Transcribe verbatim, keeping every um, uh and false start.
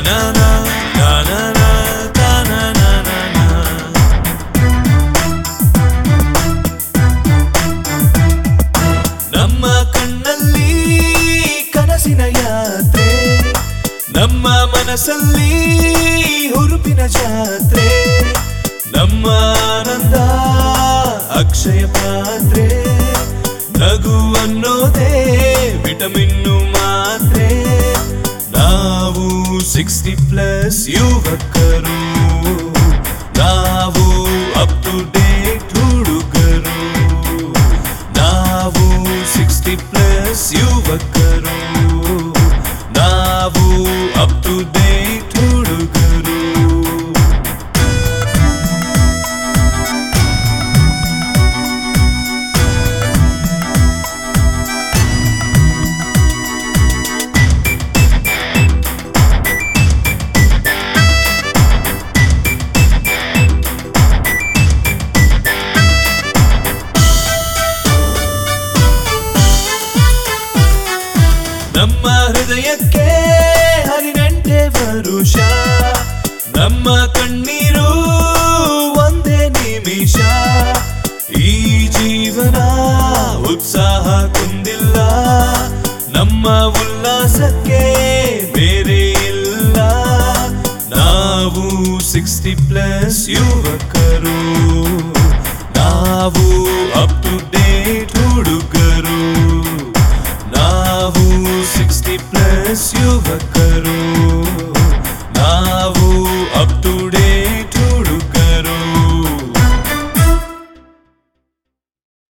ನಮ್ಮ ಕಣ್ಣಲ್ಲಿ ಕನಸಿನ ಯಾತ್ರೆ, ನಮ್ಮ ಮನಸ್ಸಲ್ಲಿ ಹುರುಪಿನ ಜಾತ್ರೆ, ನಮ್ಮ ಆನಂದ ಅಕ್ಷಯ ಪಾತ್ರೆ, ನಗು ಅನ್ನೋದೇ ವಿಟಮಿನ್ನು ಮಾತ್ರೆ. ನಾವು ಸಿಕ್ಸ್ಟಿ ಪ್ಲಸ್ ಯುವಕರು, ನಾವು ಅಪ್ ಟು ಡೇಟ್ ಹುಡುಗರು. ನಾವು ಸಿಕ್ಸ್ಟಿ ಪ್ಲಸ್ ಯುವಕರು, ನಾವು ಅಪ್ ಟು ಡೇಟ್ ಹುಡುಗರು. ನಮ್ಮ ಹೃದಯಕ್ಕೆ ಹದಿನೆಂಟೇ ವರುಷ, ನಮ್ಮ ಕಣ್ಣೀರು ಒಂದೇ ನಿಮಿಷ. ಈ ಜೀವನ ಉತ್ಸಾಹ ಕುಂದಿಲ್ಲ, ನಮ್ಮ ಉಲ್ಲಾಸಕ್ಕೆ ಬೇರೆ ಇಲ್ಲ. ನಾವು ಸಿಕ್ಸ್ಟಿ ಪ್ಲಸ್ ಯುವಕರು.